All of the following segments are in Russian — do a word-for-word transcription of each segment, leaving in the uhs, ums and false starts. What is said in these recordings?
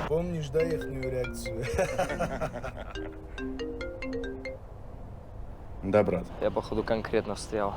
Помнишь, да, ихнюю реакцию? Да, брат. Я, походу, конкретно встрял.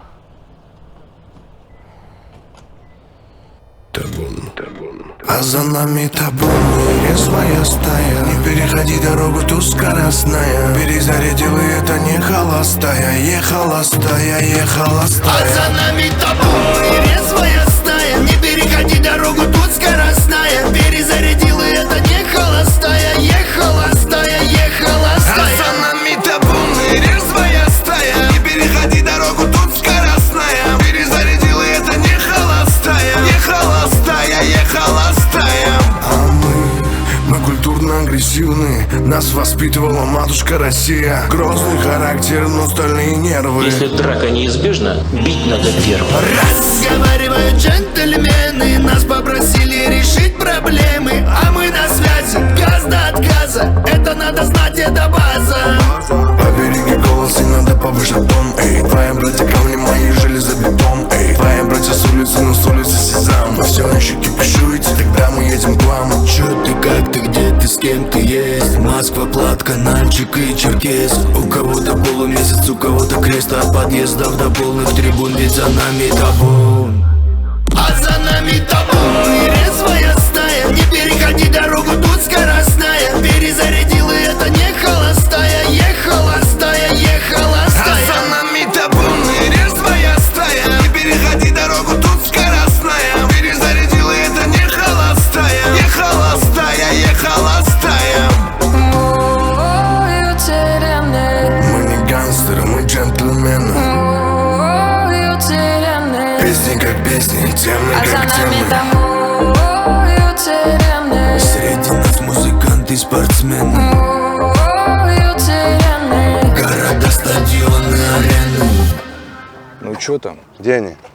Табун, табун. А за нами табун, резвая стая. Не переходи дорогу, тут скоростная. Перезарядила, это не холостая. Е холостая, е холостая. А за нами табун, резвая стая. Не переходи дорогу, тут скоростная. Перезарядила, это не холостая. Е холостая, е холостая. А за нами табун, резвая стая. Не переходи дорогу, тут скоростная. Перезарядила, это не холостая. Не холостая, е холостая. А мы, мы культурно-агрессивны. Нас воспитывала матушка Россия. Грозный характер, но стальные нервы. Если драка неизбежна, бить надо первым. Разговаривают джентльмены. Нас попросили решить проблемы. А мы на связи, газ до отказа. Это надо знать, это база. Побереги голос, и надо повышать тон. Эй, твои братья камни, мои железобетон. Эй, твои братья с улицы, но с улицы сезам. Но все еще кипишуете, тогда мы едем к вам. Чё ты, как ты, где ты, с кем ты есть? Москва, Плат, Канальчик и Черкес. У кого-то полумесяц, у кого-то крест. От подъездов до полных трибун, ведь за нами табун. А за нами табун, и резвая стая. Не переходи дорогу, тут скоростная. Перезарядила, это не холостая. Е холостая, е холостая. А за нами табун, и резвая стая. Не переходи дорогу, тут скоростная. Перезарядила, это не холостая. Не холостая, е холостая. Мы не гангстеры, мы джентльмены. Песни как песни, темы как темы. Среди нас музыканты и спортсмены. Города, стадионы, арены. Ну чё там? Где они?